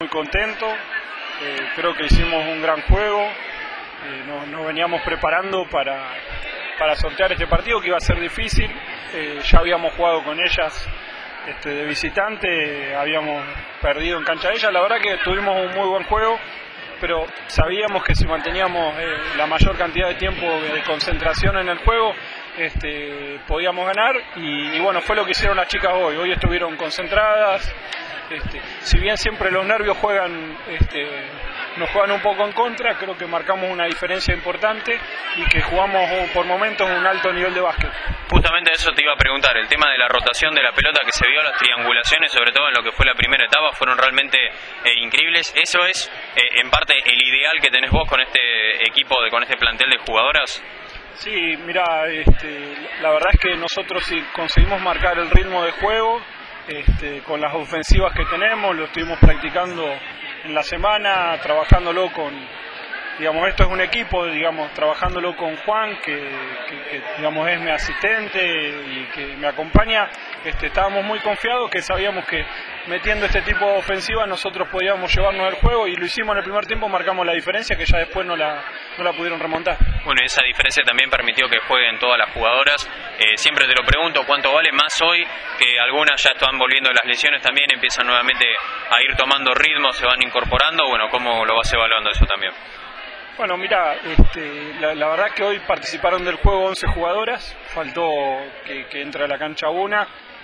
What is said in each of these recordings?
contento, creo que hicimos un gran juego, nos veníamos preparando para sortear este partido que iba a ser difícil, ya habíamos jugado con ellas de visitante, habíamos perdido en cancha de ellas, la verdad que tuvimos un muy buen juego, pero sabíamos que si manteníamos la mayor cantidad de tiempo de concentración en el juego, podíamos ganar y bueno, fue lo que hicieron las chicas hoy estuvieron concentradas, si bien siempre los nervios nos juegan un poco en contra, creo que marcamos una diferencia importante y que jugamos por momentos un alto nivel de básquet. Justamente eso te iba a preguntar, el tema de la rotación de la pelota que se vio, las triangulaciones, sobre todo en lo que fue la primera etapa, fueron realmente increíbles. ¿Eso es en parte el ideal que tenés vos con este equipo, con este plantel de jugadoras? Sí, mira, la verdad es que nosotros si conseguimos marcar el ritmo de juego, con las ofensivas que tenemos, lo estuvimos practicando en la semana, trabajándolo esto es un equipo, trabajándolo con Juan, que digamos es mi asistente y que me acompaña, estábamos muy confiados, que sabíamos que metiendo este tipo de ofensiva nosotros podíamos llevarnos el juego y lo hicimos en el primer tiempo, marcamos la diferencia que ya después no la pudieron remontar. Bueno, esa diferencia también permitió que jueguen todas las jugadoras, siempre te lo pregunto, ¿cuánto vale más hoy? Que algunas ya están volviendo de las lesiones también, empiezan nuevamente a ir tomando ritmo, se van incorporando, bueno, ¿cómo lo vas evaluando eso también? Bueno, mira, la verdad que hoy participaron del juego 11 jugadoras, faltó que entre a la cancha una,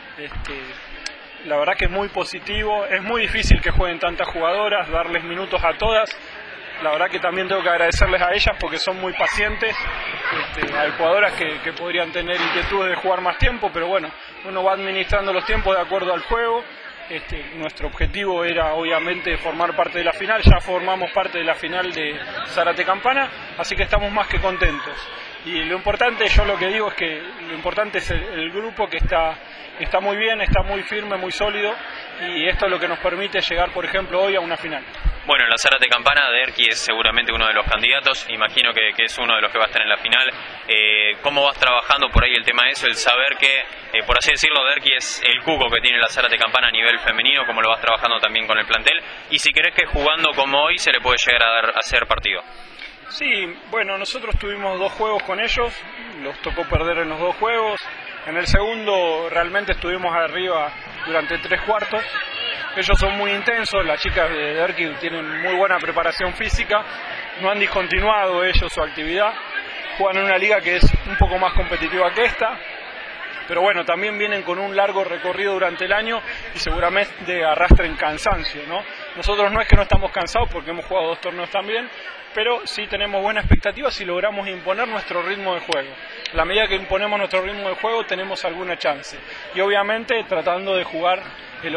la verdad que es muy positivo, es muy difícil que jueguen tantas jugadoras, darles minutos a todas, la verdad que también tengo que agradecerles a ellas porque son muy pacientes, hay jugadoras que podrían tener inquietudes de jugar más tiempo, pero bueno, uno va administrando los tiempos de acuerdo al juego. Nuestro objetivo era obviamente formar parte de la final, ya formamos parte de la final de Zárate Campana, así que estamos más que contentos. Y lo importante, yo lo que digo es que lo importante es el grupo que está muy bien, está muy firme, muy sólido, y esto es lo que nos permite llegar, por ejemplo, hoy a una final. Bueno, en la Zárate Campana, Derqui es seguramente uno de los candidatos, imagino que es uno de los que va a estar en la final. ¿Cómo vas trabajando por ahí el tema de eso, el saber que, por así decirlo, Derqui es el cuco que tiene la Zárate Campana a nivel femenino, cómo lo vas trabajando también con el plantel? Y si crees que jugando como hoy se le puede llegar a hacer partido. Sí, bueno, nosotros tuvimos 2 juegos con ellos, los tocó perder en los 2 juegos. En el segundo realmente estuvimos arriba durante 3 cuartos. Ellos son muy intensos, las chicas de Derqui tienen muy buena preparación física, no han discontinuado ellos su actividad, juegan en una liga que es un poco más competitiva que esta, pero bueno, también vienen con un largo recorrido durante el año y seguramente arrastren cansancio, ¿no? Nosotros no es que no estamos cansados porque hemos jugado 2 torneos también, pero sí tenemos buena expectativa si logramos imponer nuestro ritmo de juego. A la medida que imponemos nuestro ritmo de juego tenemos alguna chance. Y obviamente tratando de jugar el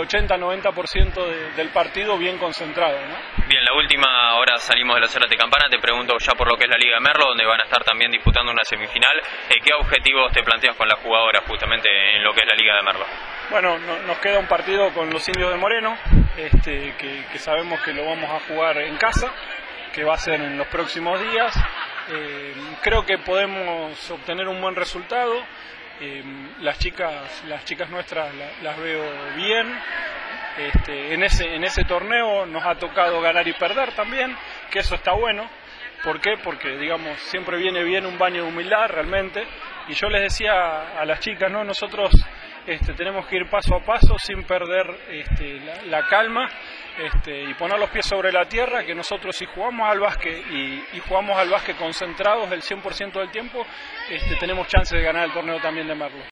80-90% del partido bien concentrado, ¿no? Bien, la última, ahora salimos de la Zárate Campana, te pregunto ya por lo que es la Liga de Merlo, donde van a estar también disputando una semifinal. ¿Qué objetivos te planteas con las jugadoras justamente en lo que es la Liga de Merlo? Bueno, nos queda un partido con los Indios de Moreno, que sabemos que lo vamos a jugar en casa, que va a ser en los próximos días. Creo que podemos obtener un buen resultado. Las chicas nuestras las veo bien. En ese torneo nos ha tocado ganar y perder también, que eso está bueno. ¿Por qué? Porque siempre viene bien un baño de humildad realmente. Y yo les decía a las chicas, ¿no? Nosotros tenemos que ir paso a paso sin perder la calma y poner los pies sobre la tierra, que nosotros si jugamos al básquet y jugamos al básquet concentrados el 100% del tiempo, tenemos chance de ganar el torneo también de Merlo.